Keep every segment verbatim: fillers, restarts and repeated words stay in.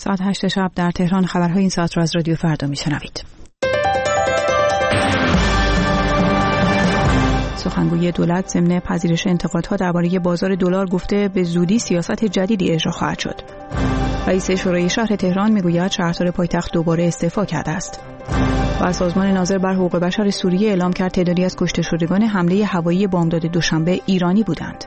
ساعت هشت شب در تهران. خبرهای این ساعت را از رادیو فردا میشنوید. سخنگوی دولت ضمن پذیرش انتقادها درباره بازار دلار گفته به زودی سیاست جدیدی اجرا خواهد شد. رئیس شورای شهر تهران میگوید شهردار پایتخت دوباره استعفا کرده است. و سازمان ناظر بر حقوق بشر سوریه اعلام کرد تعدادی از کشته شدگان حمله هوایی بامداد دوشنبه ایرانی بودند.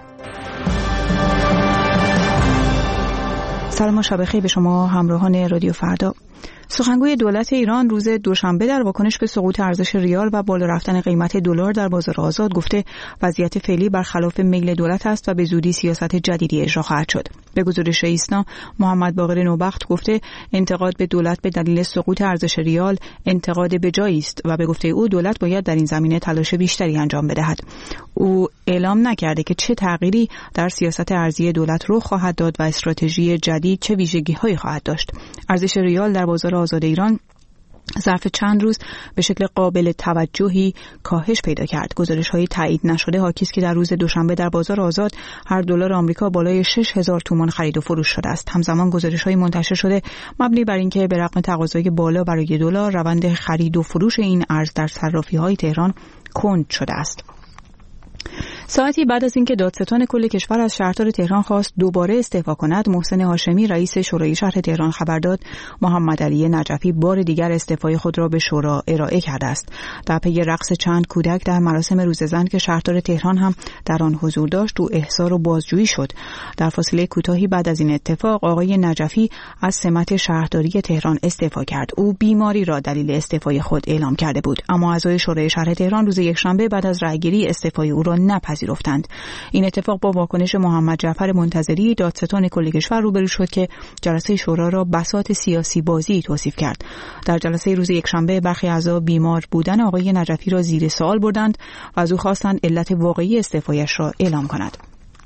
سلام و شب بخیر به شما همراهان رادیو فردا. سخنگوی دولت ایران روز دوشنبه در واکنش به سقوط ارزش ریال و بالا رفتن قیمت دلار در بازار آزاد گفته وضعیت فعلی برخلاف میل دولت است و به زودی سیاست جدیدی اجرا خواهد شد. به گزارش ایسنا محمد باقر نوبخت گفته انتقاد به دولت به دلیل سقوط ارزش ریال انتقاد به جایی است و به گفته او دولت باید در این زمینه تلاش بیشتری انجام بدهد. او اعلام نکرده که چه تغییری در سیاست ارزی دولت رخ خواهد داد و استراتژی جدید چه ویژگی‌هایی خواهد داشت. ارزش ریال در بازار آزاد ایران ظرف چند روز به شکل قابل توجهی کاهش پیدا کرد. گزارش‌های تایید نشده حاکی است که در روز دوشنبه در بازار آزاد هر دلار آمریکا بالای شش هزار تومان خرید و فروش شده است. همزمان گزارش‌های منتشر شده مبنی بر اینکه به رغم تقاضای بالا برای دلار روند خرید و فروش این ارز در صرافی‌های تهران کند شده است. ساعتی بعد از اینکه دادستان کل کشور از شهردار تهران خواست دوباره استعفا کند، محسن هاشمی رئیس شورای شهر تهران خبر داد محمد علی نجفی بار دیگر استعفای خود را به شورا ارائه کرده است. در پی رقص چند کودک در مراسم روز زن که شهردار تهران هم در آن حضور داشت، او احضار و بازجویی شد. در فاصله کوتاهی بعد از این اتفاق آقای نجفی از سمت شهرداری تهران استعفا کرد. او بیماری را دلیل استعفای خود اعلام کرده بود، اما اعضای شورای شهر تهران روز یکشنبه بعد از رأیگیری استعفای او را نپذیرفتند. این اتفاق با واکنش محمد جعفر منتظری دادستان کل کشور روبرو شد که جلسه شورا را بساط سیاسی بازی توصیف کرد. در جلسه روز یکشنبه برخی اعضا بیمار بودن آقای نجفی را زیر سوال بردند و از او خواستند علت واقعی استعفایش را اعلام کند.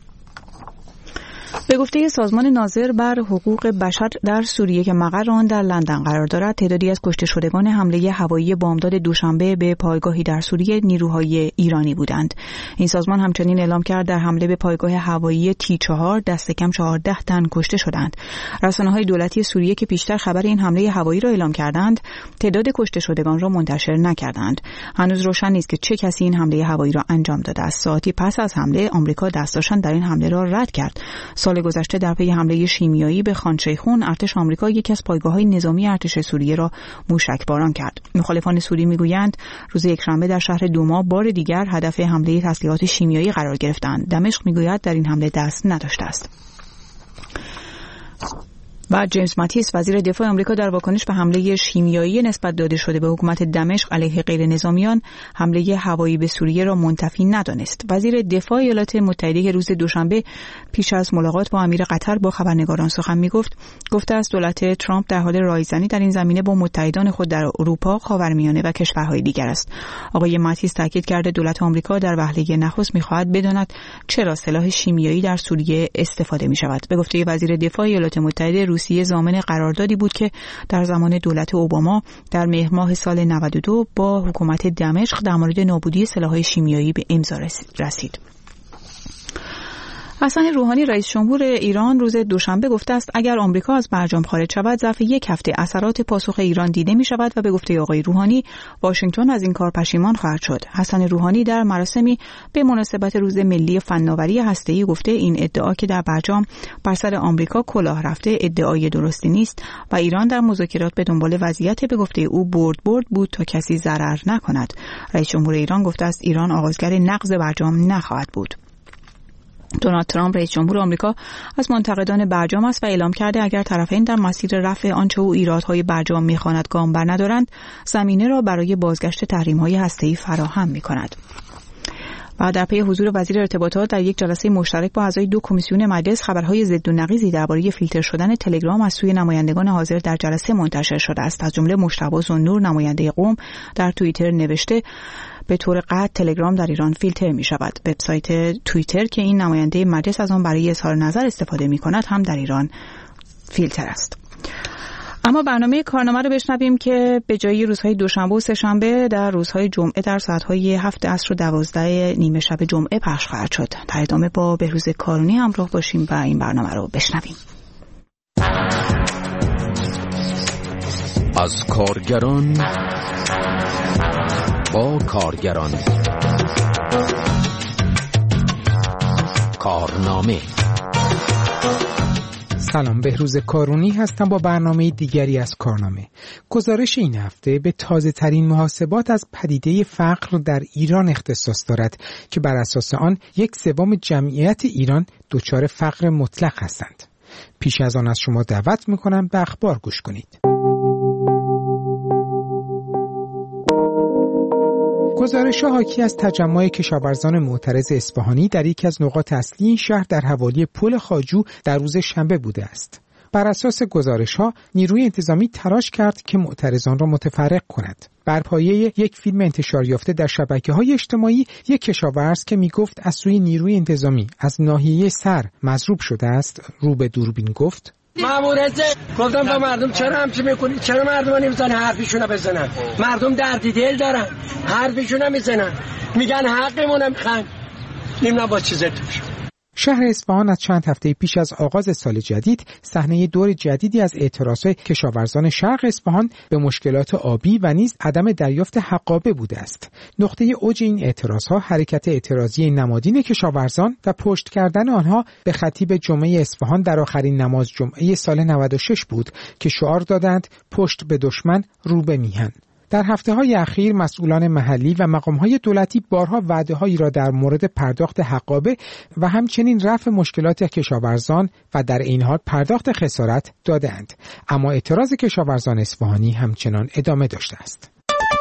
به گفته سازمان ناظر بر حقوق بشر در سوریه که مقر آن در لندن قرار دارد، تعدادی از کشته شدگان حمله هوایی بامداد دوشنبه به پایگاهی در سوریه نیروهای ایرانی بودند. این سازمان همچنین اعلام کرد در حمله به پایگاه هوایی تی چهار دست کم چهارده تن کشته شدند. رسانه‌های دولتی سوریه که پیشتر خبر این حمله هوایی را اعلام کردند، تعداد کشته شدگان را منتشر نکردند. هنوز روشن نیست که چه کسی این حمله هوایی را انجام داده است. ساعتی پس از حمله آمریکا دستاشان در این حمله را رد کرد. سال گذشته در پی حمله شیمیایی به خان شیخون ارتش آمریکا یکی از پایگاه‌های نظامی ارتش سوریه را موشکباران کرد. مخالفان سوری میگویند روز یکشنبه در شهر دوما بار دیگر هدف حمله تسلیحات شیمیایی قرار گرفتند. دمشق میگوید در این حمله دست نداشته است. و جیمز ماتیس وزیر دفاع آمریکا در واکنش به حمله شیمیایی نسبت داده شده به حکومت دمشق علیه غیر نظامیان حمله هوایی به سوریه را منتفی ندانست. وزیر دفاع ایالات متحده که روز دوشنبه پیش از ملاقات با امیر قطر با خبرنگاران سخن میگفت، گفته است دولت ترامپ در حال رایزنی در این زمینه با متحدان خود در اروپا، خاورمیانه و کشورهای دیگر است. آقای ماتیس تاکید کرده دولت آمریکا در وهله نخست می‌خواهد بداند چرا سلاح شیمیایی در سوریه استفاده می‌شود. به گفته وزیر دفاع ایالات متحده، روسیه ضامن قراردادی بود که در زمان دولت اوباما در مهر ماه سال نود و دو با حکومت دمشق در مورد نابودی سلاح‌های شیمیایی به امضا رسید. حسن روحانی رئیس جمهور ایران روز دوشنبه گفته است اگر آمریکا از برجام خارج شود ظرف یک هفته اثرات پاسخ ایران دیده می شود و به گفته آقای روحانی واشنگتن از این کار پشیمان خواهد شد. حسن روحانی در مراسمی به مناسبت روز ملی فناوری هسته‌ای گفته این ادعا که در برجام بر سر آمریکا کلاه رفته ادعای درستی نیست و ایران در مذاکرات به دنبال وضعیت به گفته او برد برد بود تا کسی ضرر نکند. رئیس جمهور ایران گفته است ایران آغازگر نقض برجام نخواهد بود. دونالد ترامپ رئیس جمهور آمریکا از منتقدان برجام است و اعلام کرده اگر طرفین در مسیر رفع آنچه او ایرادهای برجام می‌خواند گام برندارند، زمینه را برای بازگشت تحریم‌های هسته‌ای فراهم می‌کند. و در پی حضور وزیر ارتباطات در یک جلسه مشترک با اعضای دو کمیسیون مجلس، خبرهای ضد و نقیضی درباره فیلتر شدن تلگرام از سوی نمایندگان حاضر در جلسه منتشر شده است. از جمله مجتبی ذوالنور نماینده قم در توییتر نوشته به طور قطع تلگرام در ایران فیلتر می شود. وبسایت توییتر که این نماینده مجلس از آن برای اظهار نظر استفاده می کند هم در ایران فیلتر است. اما برنامه کارنامه رو بشنویم که به جای روزهای دوشنبه و سه‌شنبه در روزهای جمعه در ساعتهای هفت عصر و دوازده نیمه شب جمعه پخش خواهد شد. در ادامه با بهروز کارونی همراه باشیم و این برنامه رو بشنویم. از کارگران با کارگران. کارنامه. سلام، بهروز کارونی هستم با برنامه دیگری از کارنامه. گزارش این هفته به تازه ترین محاسبات از پدیده فقر در ایران اختصاص دارد که بر اساس آن یک سوم جمعیت ایران دچار فقر مطلق هستند. پیش از آن از شما دعوت میکنم به اخبار گوش کنید. گزارش حاکی از تجمع کشاورزان معترض اصفهانی در یکی از نقاط اصلی این شهر در حوالی پل خواجو در روز شنبه بوده است. بر اساس گزارش‌ها نیروی انتظامی تلاش کرد که معترضان را متفرق کند. بر پایه یک فیلم انتشار یافته در شبکه‌های اجتماعی، یک کشاورز که میگفت از سوی نیروی انتظامی از ناحیه سر مضروب شده است، رو به دوربین گفت: ماموریت گفتم با مردم چرا همچی میکنی؟ چرا مردم نمیزنن حرفشون رو بزنن؟ مردم دردی دل دارن، حرفشون رو میزنن، میگن حقمون رو میخوان. نمیدونم با چی زد میشه. شهر اصفهان از چند هفته پیش از آغاز سال جدید صحنه دور جدیدی از اعتراضات کشاورزان شرق اصفهان به مشکلات آبی و نیز عدم دریافت حقابه بوده است. نقطه اوج این اعتراضها حرکت اعتراضی نمادین کشاورزان و پشت کردن آنها به خطیب جمعه اصفهان در آخرین نماز جمعه سال نود و شش بود که شعار دادند پشت به دشمن، رو به میهن. در هفته‌های اخیر مسئولان محلی و مقام‌های دولتی بارها وعده‌هایی را در مورد پرداخت حقابه و همچنین رفع مشکلات کشاورزان و در این حال پرداخت خسارت دادند، اما اعتراض کشاورزان اصفهانی همچنان ادامه داشته است.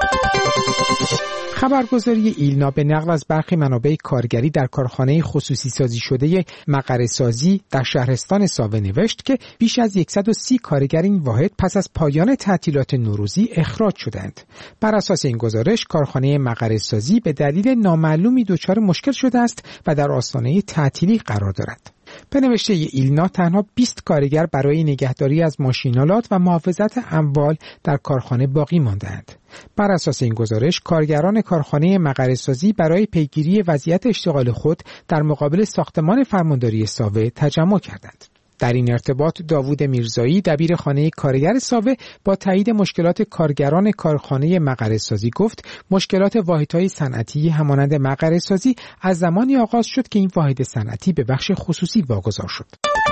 خبرگزاری ایلنا به نقل از برخی منابع کارگری در کارخانه خصوصی سازی شده مقره سازی در شهرستان ساوه نوشت که بیش از صد و سی کارگر این واحد پس از پایان تعطیلات نوروزی اخراج شدند. بر اساس این گزارش کارخانه مقره سازی به دلیل نامعلومی دچار مشکل شده است و در آستانه تعطیلی قرار دارد. به نوشته ایلنا تنها بیست کارگر برای نگهداری از ماشینالات و محافظت اموال در کارخانه باقی ماندند. بر اساس این گزارش کارگران کارخانه مقره سازی برای پیگیری وضعیت اشتغال خود در مقابل ساختمان فرمانداری ساوه تجمع کردند. در این ارتباط داوود میرزایی دبیر خانه کارگر ساوه با تایید مشکلات کارگران کارخانه مقره سازی گفت مشکلات واحدهای صنعتی همانند مقره سازی از زمانی آغاز شد که این واحد صنعتی به بخش خصوصی واگذار شد.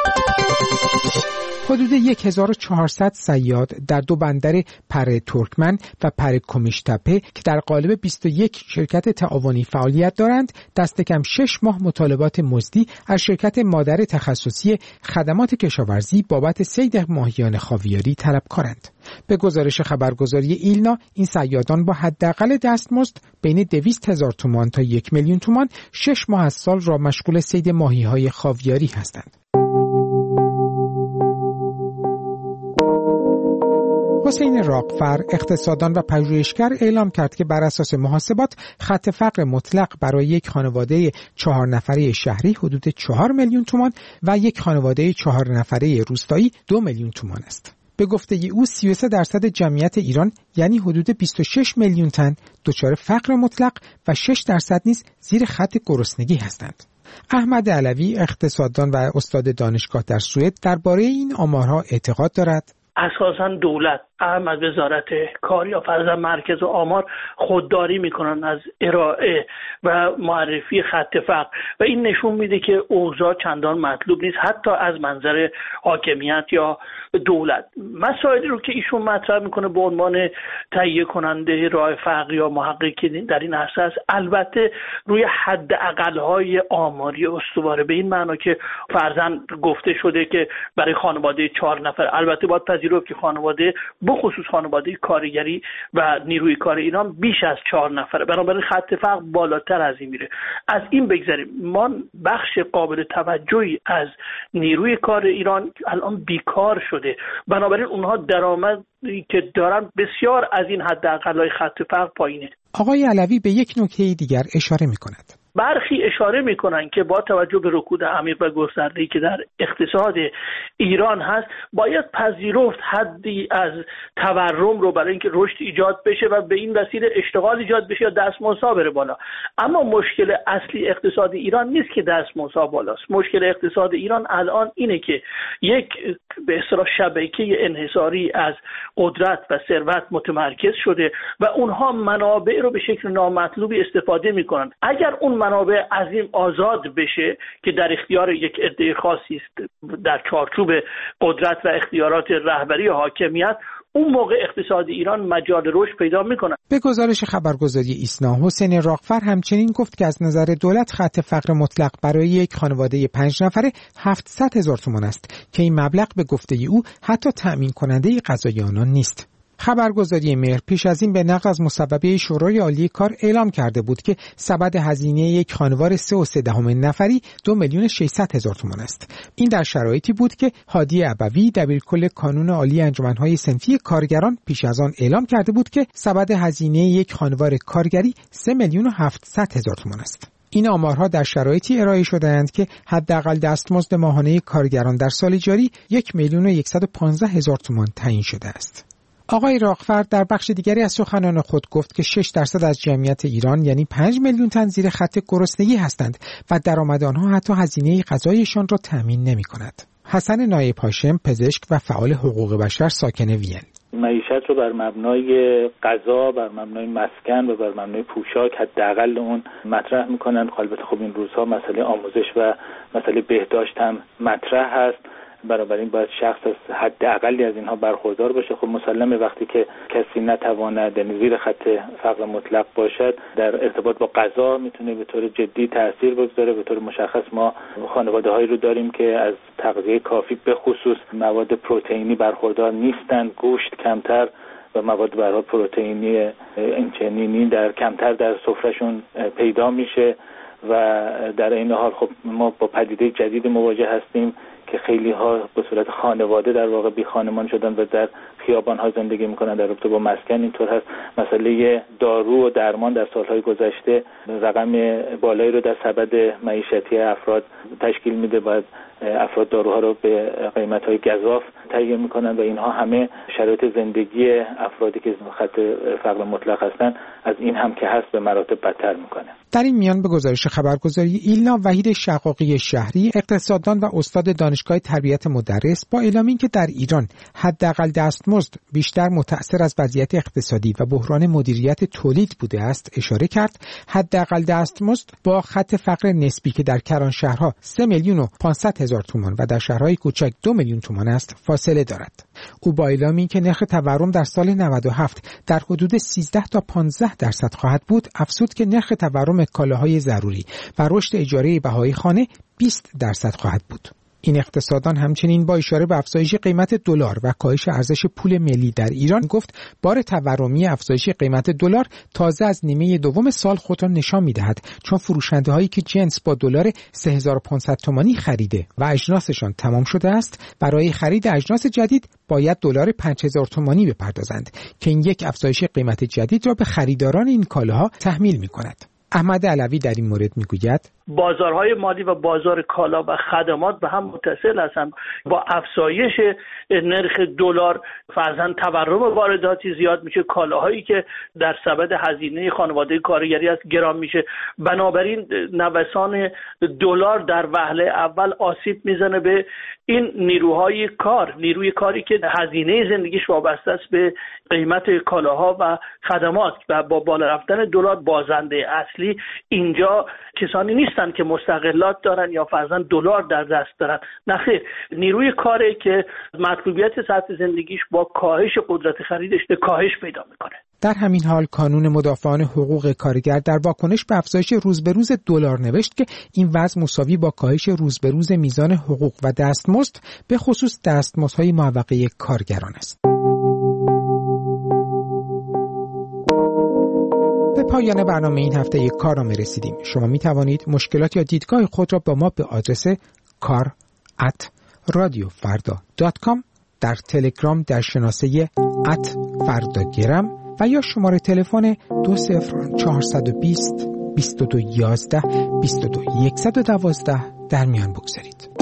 حدود هزار و چهارصد صیاد در دو بندر پره ترکمن و پره کمیشتپه که در قالب بیست و یک شرکت تعاونی فعالیت دارند، دست کم شش ماه مطالبات مزدی از شرکت مادر تخصصی خدمات کشاورزی بابت صید ماهیان خاویاری طلبکارند. به گزارش خبرگزاری ایلنا این صیادان با حداقل دستمزد بین دویست هزار تومان تا یک میلیون تومان شش ماه از سال را مشغول صید ماهی‌های خاویاری هستند. حسین راقفر اقتصاددان و پژوهشگر اعلام کرد که بر اساس محاسبات خط فقر مطلق برای یک خانواده چهار نفره شهری حدود چهار میلیون تومان و یک خانواده چهار نفره روستایی دو میلیون تومان است. به گفته او سی و سه درصد جمعیت ایران یعنی حدود بیست و شش میلیون تن دچار فقر مطلق و شش درصد نیز زیر خط گرسنگی هستند. احمد علوی اقتصاددان و استاد دانشگاه در سوئد درباره این آمارها اعتقاد دارد. اساساً دولت از وزارت کار یا فرضاً مرکز آمار خودداری میکنن از ارائه و معرفی خط فقر و این نشون میده که اوضاع چندان مطلوب نیست حتی از منظر حاکمیت یا دولت. مسائلی رو که ایشون مطرح میکنه به عنوان تهیه کننده راه فقر یا محققی در این عرصه است، البته روی حد اقل‌های آماری استواره، به این معنا که فرضاً گفته شده که برای خانواده چهار نفر، البته باید پذیرفت که خانواده بخصوص خانواده کارگری و نیروی کار ایران بیش از چهار نفره، بنابراین خط فقر بالاتر از این میره. از این بگذریم، ما بخش قابل توجهی از نیروی کار ایران الان بیکار شده، بنابراین اونها درآمدی که دارن بسیار از این حداقل‌های خط فقر پایینه. آقای علوی به یک نکته دیگر اشاره می‌کند. برخی اشاره میکنن که با توجه به رکود عمیق و گسترده‌ای که در اقتصاد ایران هست باید پذیرفت حدی از تورم رو برای اینکه رشد ایجاد بشه و به این وسیله اشتغال ایجاد بشه یا دستمزدها بره بالا. اما مشکل اصلی اقتصاد ایران نیست که دستمزدها بالاست. مشکل اقتصاد ایران الان اینه که یک به اصطلاح شبکه انحصاری از قدرت و ثروت متمرکز شده و اونها منابع رو به شکل نامطلوبی استفاده میکنن. اگر اون منابع عظیم آزاد بشه که در اختیار یک عده خاصی است در چارچوب قدرت و اختیارات رهبری حاکمیت، اون موقع اقتصاد ایران مجال رشد پیدا میکنه. به گزارش خبرگزاری ایسنا، حسین راغفر همچنین گفت که از نظر دولت خط فقر مطلق برای یک خانواده پنج نفره هفتصد هزار تومان است که این مبلغ به گفته او حتی تأمین کننده غذای آنان نیست. خبرگزاری مهر پیش از این به نقل از مصوبه شورای عالی کار اعلام کرده بود که سبد هزینه یک خانوار سه و سه دهم نفری دو میلیون ششصد هزار تومان است. این در شرایطی بود که هادی ابوی دبیرکل کانون عالی انجمنهای صنفی کارگران پیش از آن اعلام کرده بود که سبد هزینه یک خانوار کارگری سه میلیون و هفتصد هزار تومان است. این آمارها در شرایطی ارائه شده‌اند که حداقل دستمزد ماهانه کارگران در سال جاری یک میلیون و صد و پانزده هزار تومان تعیین شده است. آقای راغفر در بخش دیگری از سخنان خود گفت که شش درصد از جمعیت ایران یعنی پنج میلیون تن زیر خط گرسنگی هستند و درآمد آنها حتی هزینه غذایشان را تأمین نمی‌کند. حسن نایب هاشم، پزشک و فعال حقوق بشر ساکن وین: معیشت رو بر مبنای غذا، بر مبنای مسکن و بر مبنای پوشاک حداقل اون مطرح میکنن. البته خب این روزها مسئله آموزش و مسئله بهداشت هم مطرح هست، بنابراین باید شخص از حد اقلی از اینها برخوردار باشه. خب مسلمه وقتی که کسی نتواند یعنی زیر خط فقر مطلق باشد در ارتباط با غذا میتونه به طور جدی تاثیر بگذاره. به طور مشخص ما خانواده هایی رو داریم که از تغذیه کافی به خصوص مواد پروتئینی برخوردار نیستند، گوشت کمتر و مواد برای پروتئینی اینچنینی در کمتر در سفرهشون پیدا میشه و در این حال خب ما با پدیده جدید مواجه هستیم که خیلی ها به صورت خانواده در واقع بی خانمان شدن و در خیابان ها زندگی میکنن. در رابطه با مسکن اینطور هست. مسئله دارو و درمان در سالهای گذشته رقم بالایی رو در سبد معیشتی افراد تشکیل میده. باید افراد داروها رو به قیمت‌های گزاف تهیه میکنن و اینها همه شرایط زندگی افرادی که خط فقر مطلق هستن از این هم که هست به مراتب بدتر میکنه. در این میان به گزارش خبرگزاری ایلنا، وحید شقاقی شهری، اقتصاددان و استاد دانشگاه تربیت مدرس، با اعلام اینکه در ایران حداقل دستمزد بیشتر متأثر از وضعیت اقتصادی و بحران مدیریت تولید بوده است اشاره کرد. حداقل دستمزد با خط فقر نسبی که در کران شهرها سه میلیون و پانصد هزار تومان و در شهرهای کوچک دو میلیون تومان است فاصله دارد. او با اعلام اینکه نرخ تورم در سال نود و هفت در حدود سیزده تا پانزده درصد خواهد بود، افزود که نرخ تورم کالاهای ضروری و رشد اجاره بهای خانه بیست درصد خواهد بود. این اقتصاددان همچنین با اشاره به افزایش قیمت دلار و کاهش ارزش پول ملی در ایران گفت بار تورمی افزایش قیمت دلار تازه از نیمه دوم سال خود را نشان می‌دهد، چون فروشنده هایی که جنس با دلار سه هزار و پانصد تومانی خریده و اجناسشان تمام شده است، برای خرید اجناس جدید باید دلار پنج هزار تومانی بپردازند که این یک افزایش قیمت جدید را به خریداران این کالاها تحمیل می‌کند. احمد علوی در این مورد میگوید بازارهای مالی و بازار کالا و خدمات به هم متصل هستند. با افزایش نرخ دلار فرضاً تورم وارداتی زیاد میشه، کالاهایی که در سبد هزینه خانواده کارگری است گران میشه. بنابراین نوسان دلار در وهله اول آسیب میزنه به این نیروهای کار، نیروی کاری که هزینه زندگیش وابسته است به قیمت کالاها و خدمات و با بالا رفتن دلار بازنده اصلی اینجا کسانی نیستن که مستقلات دارن یا فرضاً دلار در دست دارن. نه خیر، نیروی کاری که مطلوبیت سطح زندگیش با کاهش قدرت خریدش به کاهش پیدا میکنه. در همین حال کانون مدافعان حقوق کارگر در واکنش به افزایش روز به روز دلار نوشت که این وضع مساوی با کاهش روز به روز میزان حقوق و دستمزد به خصوص دستمزدهای معوقه کارگران است. به پایان برنامه این هفته یک کار را می رسیدیم. شما می توانید مشکلات یا دیدگاه خود را با ما به آدرس کار ات رادیو فردا دات کام، در تلگرام در شناسه ات فرداگرم و یا شماره تلفن دو صفر چهارصد و بیست بیست و دو یازده بیست و دو صد و دوازده در میان بگذارید.